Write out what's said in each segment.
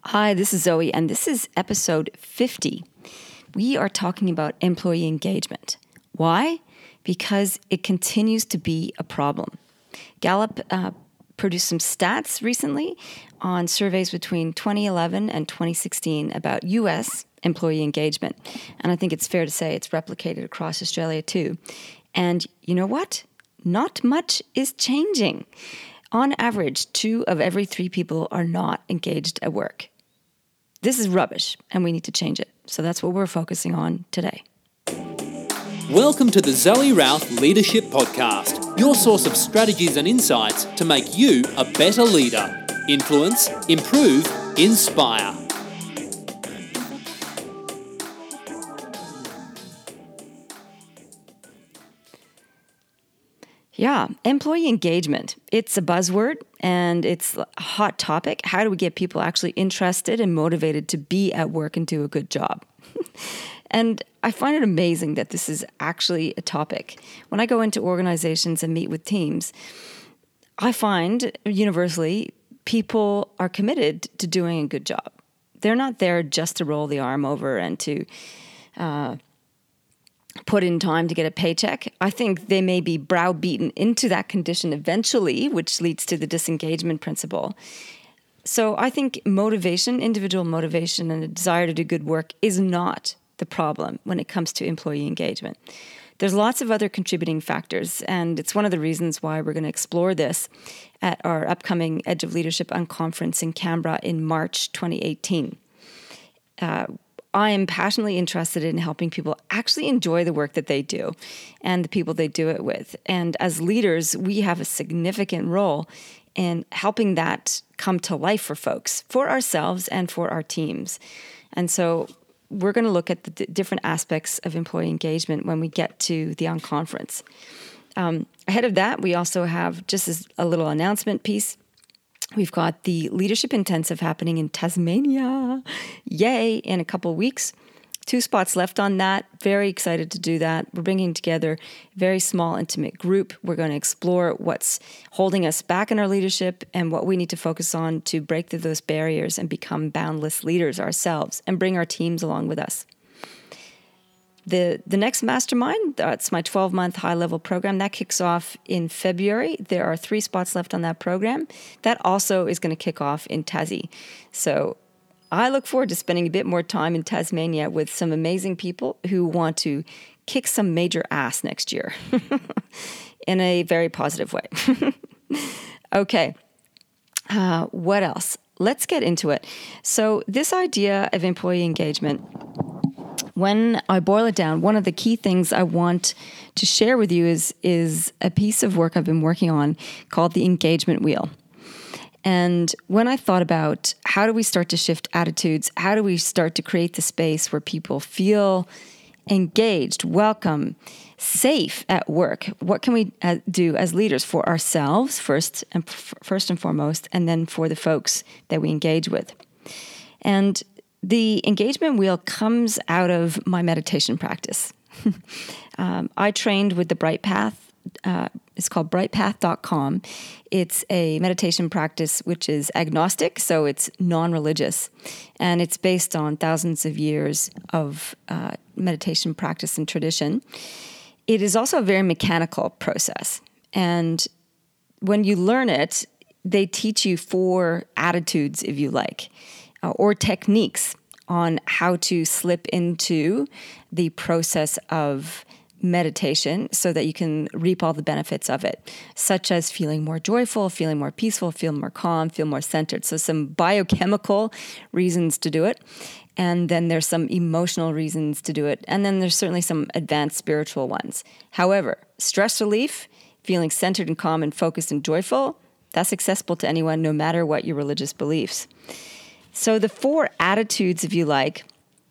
Hi, this is Zoe, and this is episode 50. We are talking about employee engagement. Why? Because it continues to be a problem. Gallup produced some stats recently on surveys between 2011 and 2016 about U.S. employee engagement. And I think it's fair to say it's replicated across Australia too. And you know what? Not much is changing. On average, 2 of every 3 people are not engaged at work. This is rubbish, and we need to change it. So that's what we're focusing on today. Welcome to the Zoe Routh Leadership Podcast, your source of strategies and insights to make you a better leader. Influence, improve, inspire. Yeah, employee engagement. It's a buzzword and it's a hot topic. How do we get people actually interested and motivated to be at work and do a good job? And I find it amazing that this is actually a topic. When I go into organizations and meet with teams, I find universally people are committed to doing a good job. They're not there just to roll the arm over and to put in time to get a paycheck. I think they may be browbeaten into that condition eventually, which leads to the disengagement principle. So I think motivation, individual motivation, and a desire to do good work is not the problem when it comes to employee engagement. There's lots of other contributing factors, and it's one of the reasons why we're going to explore this at our upcoming Edge of Leadership Unconference in Canberra in March 2018. I am passionately interested in helping people actually enjoy the work that they do and the people they do it with. And as leaders, we have a significant role in helping that come to life for folks, for ourselves and for our teams. And so we're going to look at the different aspects of employee engagement when we get to the Unconference. Ahead of that, we also have, just as a little announcement piece, we've got the Leadership Intensive happening in Tasmania. Yay, in a couple of weeks. 2 spots left on that. Very excited to do that. We're bringing together a very small, intimate group. We're going to explore what's holding us back in our leadership and what we need to focus on to break through those barriers and become boundless leaders ourselves and bring our teams along with us. The next mastermind, that's my 12-month high-level program, that kicks off in February. There are 3 spots left on that program. That also is going to kick off in Tassie. So I look forward to spending a bit more time in Tasmania with some amazing people who want to kick some major ass next year in a very positive way. Okay, what else? Let's get into it. So this idea of employee engagement, when I boil it down, one of the key things I want to share with you is a piece of work I've been working on called the engagement wheel. And when I thought about how do we start to shift attitudes, how do we start to create the space where people feel engaged, welcome, safe at work, what can we do as leaders for ourselves first and foremost, and then for the folks that we engage with? And the engagement wheel comes out of my meditation practice. I trained with the Bright Path. It's called brightpath.com. It's a meditation practice which is agnostic, so it's non-religious. And it's based on thousands of years of meditation practice and tradition. It is also a very mechanical process. And when you learn it, they teach you 4 attitudes, if you like, or techniques on how to slip into the process of meditation so that you can reap all the benefits of it, such as feeling more joyful, feeling more peaceful, feel more calm, feel more centered. So some biochemical reasons to do it. And then there's some emotional reasons to do it. And then there's certainly some advanced spiritual ones. However, stress relief, feeling centered and calm and focused and joyful, that's accessible to anyone, no matter what your religious beliefs. So the 4 attitudes, if you like,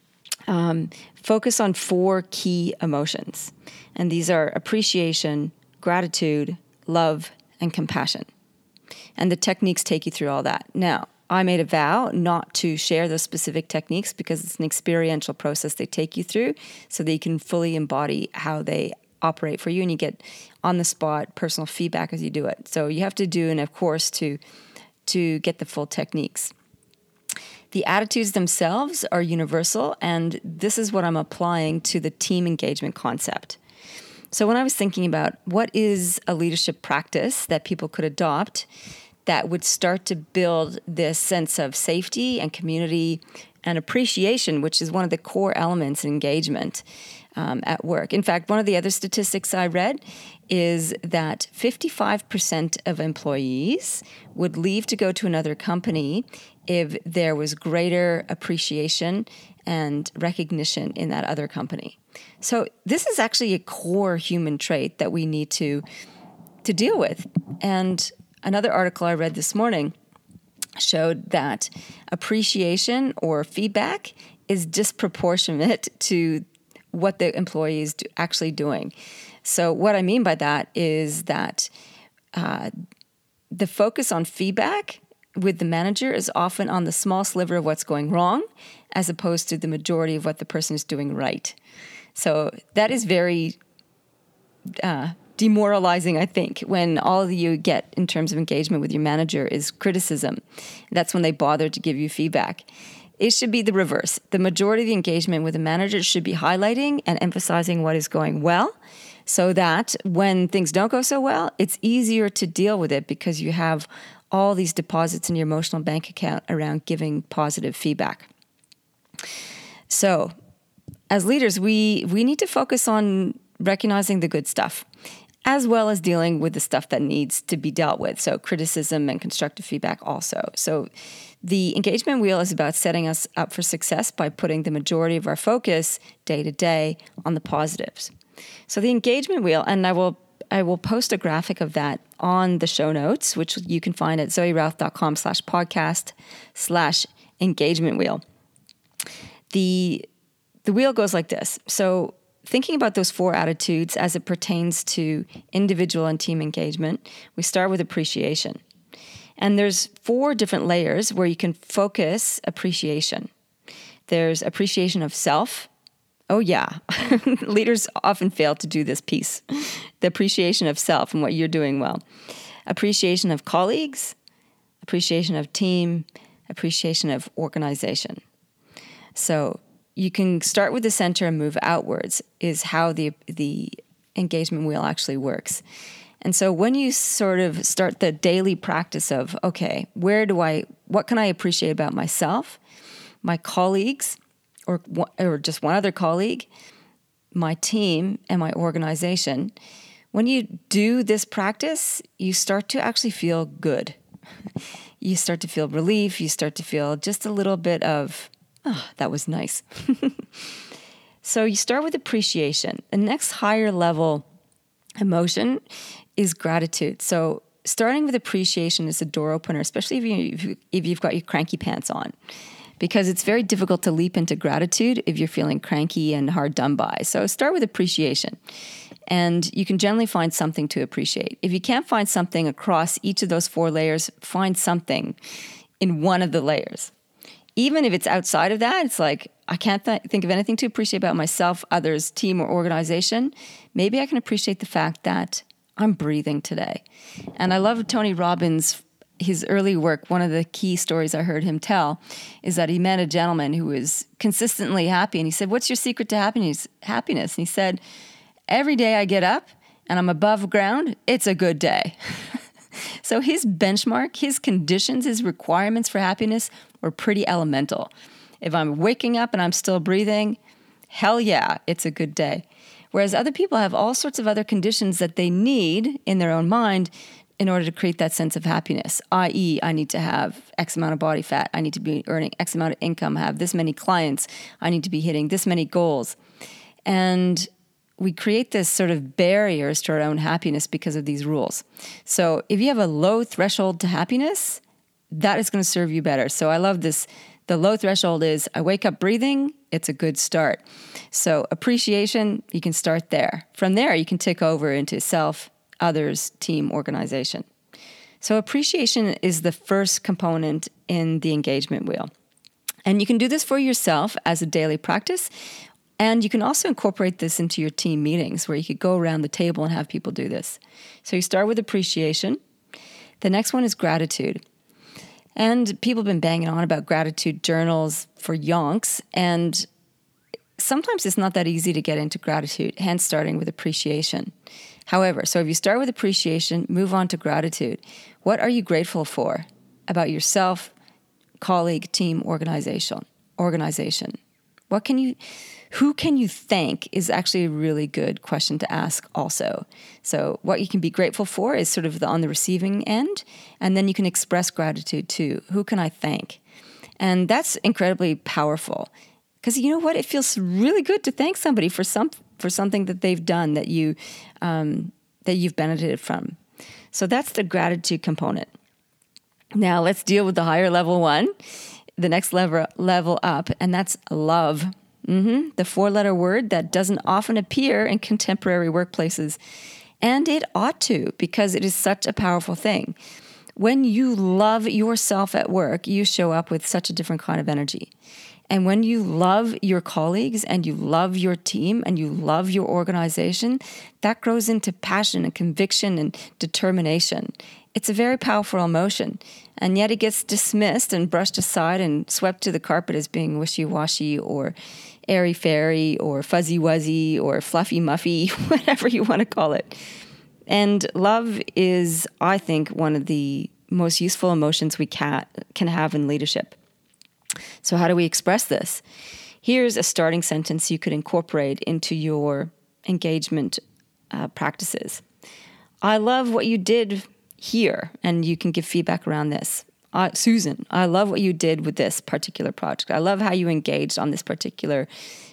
focus on 4 key emotions. And these are appreciation, gratitude, love, and compassion. And the techniques take you through all that. Now, I made a vow not to share those specific techniques because it's an experiential process they take you through so that you can fully embody how they operate for you and you get on-the-spot personal feedback as you do it. So you have to do a course to get the full techniques. The attitudes themselves are universal, and this is what I'm applying to the team engagement concept. So when I was thinking about what is a leadership practice that people could adopt that would start to build this sense of safety and community and appreciation, which is one of the core elements in engagement at work. In fact, one of the other statistics I read is that 55% of employees would leave to go to another company if there was greater appreciation and recognition in that other company. So this is actually a core human trait that we need to deal with. And another article I read this morning showed that appreciation or feedback is disproportionate to what the employee is actually doing. So what I mean by that is that the focus on feedback with the manager is often on the small sliver of what's going wrong, as opposed to the majority of what the person is doing right. So that is very demoralizing, I think, when all you get in terms of engagement with your manager is criticism. That's when they bother to give you feedback. It should be the reverse. The majority of the engagement with a manager should be highlighting and emphasizing what is going well, so that when things don't go so well, it's easier to deal with it because you have all these deposits in your emotional bank account around giving positive feedback. So as leaders, we need to focus on recognizing the good stuff, as well as dealing with the stuff that needs to be dealt with. So criticism and constructive feedback also. So the engagement wheel is about setting us up for success by putting the majority of our focus day to day on the positives. So the engagement wheel, and I will post a graphic of that on the show notes, which you can find at zoerouth.com/podcast/engagement wheel. The wheel goes like this. So thinking about those 4 attitudes as it pertains to individual and team engagement, we start with appreciation. And there's 4 different layers where you can focus appreciation. There's appreciation of self. Oh yeah, leaders often fail to do this piece. The appreciation of self and what you're doing well. Appreciation of colleagues, appreciation of team, appreciation of organization. So you can start with the center and move outwards is how the engagement wheel actually works. And so when you sort of start the daily practice of, okay, what can I appreciate about myself, my colleagues, or just one other colleague, my team, and my organization, when you do this practice, you start to actually feel good. You start to feel relief. You start to feel just a little bit of, oh, that was nice. So you start with appreciation. The next higher level emotion is gratitude. So starting with appreciation is a door opener, especially if you've got your cranky pants on, because it's very difficult to leap into gratitude if you're feeling cranky and hard done by. So start with appreciation, and you can generally find something to appreciate. If you can't find something across each of those 4 layers, find something in one of the layers. Even if it's outside of that, it's like, I can't think of anything to appreciate about myself, others, team, or organization. Maybe I can appreciate the fact that I'm breathing today. And I love Tony Robbins, his early work. One of the key stories I heard him tell is that he met a gentleman who was consistently happy. And he said, "What's your secret to happiness?" And he said, "Every day I get up and I'm above ground, it's a good day." So his benchmark, his conditions, his requirements for happiness were pretty elemental. If I'm waking up and I'm still breathing, hell yeah, it's a good day. Whereas other people have all sorts of other conditions that they need in their own mind in order to create that sense of happiness, i.e., I need to have X amount of body fat, I need to be earning X amount of income, have this many clients, I need to be hitting this many goals. And we create this sort of barriers to our own happiness because of these rules. So if you have a low threshold to happiness, that is going to serve you better. So I love this. The low threshold is I wake up breathing, it's a good start. So appreciation, you can start there. From there, you can tick over into self, others, team, organization. So appreciation is the first component in the engagement wheel. And you can do this for yourself as a daily practice. And you can also incorporate this into your team meetings where you could go around the table and have people do this. So you start with appreciation. The next one is gratitude. And people have been banging on about gratitude journals for yonks, and sometimes it's not that easy to get into gratitude, hence starting with appreciation. However, so if you start with appreciation, move on to gratitude. What are you grateful for about yourself, colleague, team, organization? Who can you thank is actually a really good question to ask also. So what you can be grateful for is sort of on the receiving end, and then you can express gratitude too. Who can I thank? And that's incredibly powerful, because you know what? It feels really good to thank somebody for something that they've done that you've benefited from. So that's the gratitude component. Now let's deal with the higher level one, the next level up, and that's love. The 4-letter word that doesn't often appear in contemporary workplaces. And it ought to, because it is such a powerful thing. When you love yourself at work, you show up with such a different kind of energy. And when you love your colleagues and you love your team and you love your organization, that grows into passion and conviction and determination. It's a very powerful emotion, and yet it gets dismissed and brushed aside and swept to the carpet as being wishy-washy or airy-fairy or fuzzy-wuzzy or fluffy-muffy, whatever you want to call it. And love is, I think, one of the most useful emotions we can have in leadership. So how do we express this? Here's a starting sentence you could incorporate into your engagement practices. I love what you did here, and you can give feedback around this. Susan, I love what you did with this particular project. I love how you engaged on this particular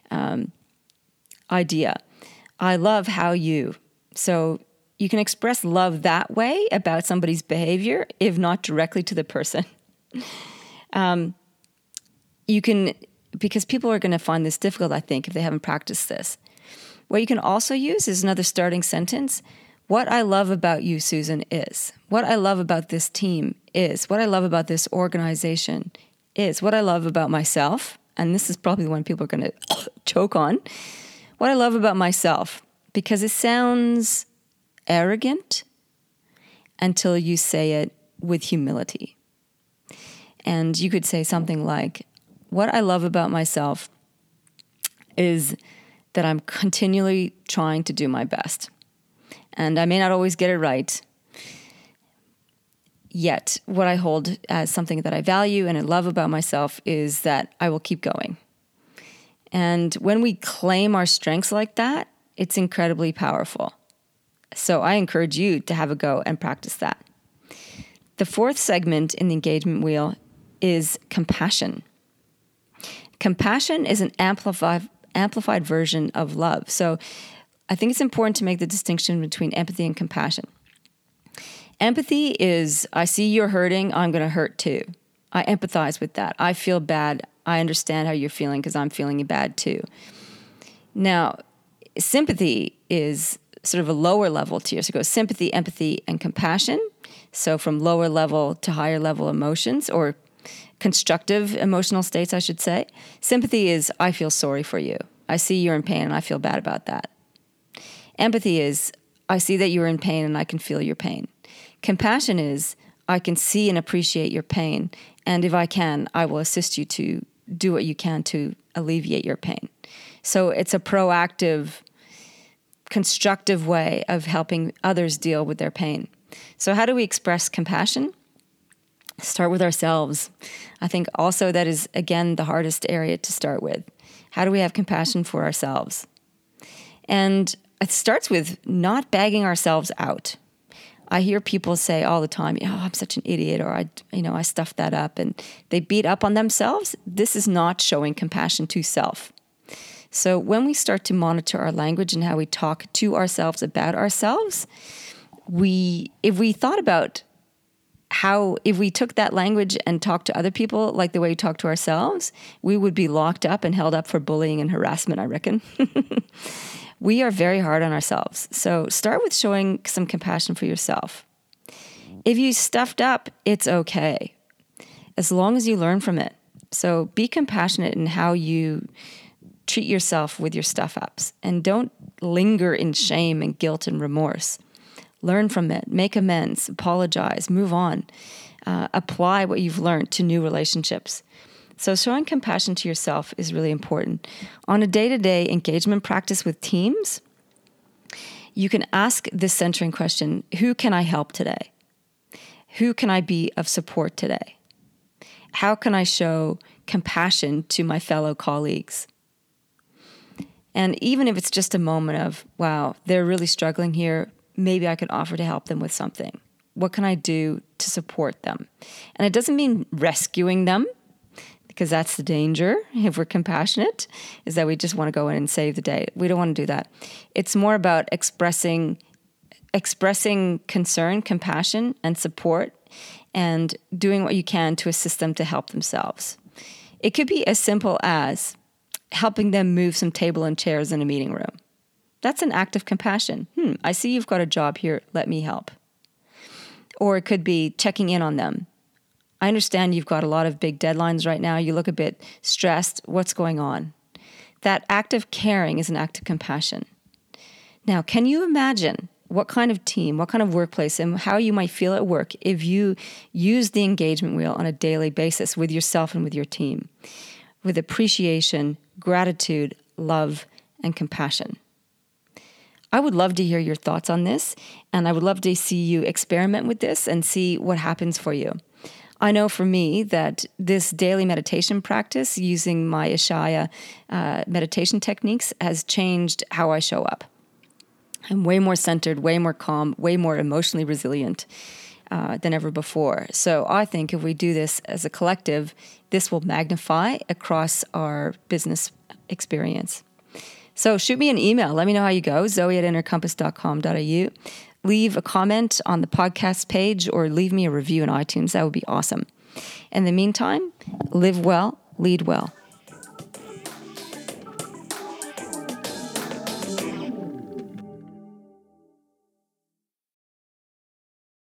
idea. I love how you... So you can express love that way about somebody's behavior, if not directly to the person. You can, because people are going to find this difficult, I think, if they haven't practiced this. What you can also use is another starting sentence. What I love about you, Susan, is. What I love about this team is. What I love about this organization is. What I love about myself, and this is probably the one people are going to choke on. What I love about myself, because it sounds arrogant until you say it with humility. And you could say something like, what I love about myself is that I'm continually trying to do my best. And I may not always get it right. Yet, what I hold as something that I value and I love about myself is that I will keep going. And when we claim our strengths like that, it's incredibly powerful. So I encourage you to have a go and practice that. The 4th segment in the engagement wheel is compassion. Compassion is an amplified version of love. So I think it's important to make the distinction between empathy and compassion. Empathy is, I see you're hurting, I'm going to hurt too. I empathize with that. I feel bad. I understand how you're feeling because I'm feeling bad too. Now, sympathy is sort of a lower level tier. So it goes sympathy, empathy, and compassion. So from lower level to higher level emotions, or constructive emotional states, I should say. Sympathy is, I feel sorry for you. I see you're in pain and I feel bad about that. Empathy is, I see that you're in pain and I can feel your pain. Compassion is, I can see and appreciate your pain, and if I can, I will assist you to do what you can to alleviate your pain. So it's a proactive, constructive way of helping others deal with their pain. So how do we express compassion? Start with ourselves. I think also that is, again, the hardest area to start with. How do we have compassion for ourselves? And it starts with not bagging ourselves out. I hear people say all the time, oh, I'm such an idiot, or I stuffed that up, and they beat up on themselves. This is not showing compassion to self. So when we start to monitor our language and how we talk to ourselves about ourselves, if we thought about if we took that language and talked to other people like the way we talk to ourselves, we would be locked up and held up for bullying and harassment, I reckon. We are very hard on ourselves. So start with showing some compassion for yourself. If you stuffed up, it's okay, as long as you learn from it. So be compassionate in how you treat yourself with your stuff-ups, and don't linger in shame and guilt and remorse. Learn from it, make amends, apologize, move on. apply what you've learned to new relationships. So showing compassion to yourself is really important. On a day-to-day engagement practice with teams, you can ask this centering question: who can I help today? Who can I be of support today? How can I show compassion to my fellow colleagues? And even if it's just a moment of, wow, they're really struggling here, maybe I can offer to help them with something. What can I do to support them? And it doesn't mean rescuing them, because that's the danger if we're compassionate, is that we just want to go in and save the day. We don't want to do that. It's more about expressing concern, compassion, and support, and doing what you can to assist them to help themselves. It could be as simple as helping them move some table and chairs in a meeting room. That's an act of compassion. I see you've got a job here. Let me help. Or it could be checking in on them. I understand you've got a lot of big deadlines right now. You look a bit stressed. What's going on? That act of caring is an act of compassion. Now, can you imagine what kind of team, what kind of workplace, and how you might feel at work if you use the engagement wheel on a daily basis with yourself and with your team, with appreciation, gratitude, love, and compassion? I would love to hear your thoughts on this, and I would love to see you experiment with this and see what happens for you. I know for me that this daily meditation practice using my Ishaya meditation techniques has changed how I show up. I'm way more centered, way more calm, way more emotionally resilient than ever before. So I think if we do this as a collective, this will magnify across our business experience. So shoot me an email. Let me know how you go, zoe@innercompass.com.au. Leave a comment on the podcast page or leave me a review in iTunes. That would be awesome. In the meantime, live well, lead well.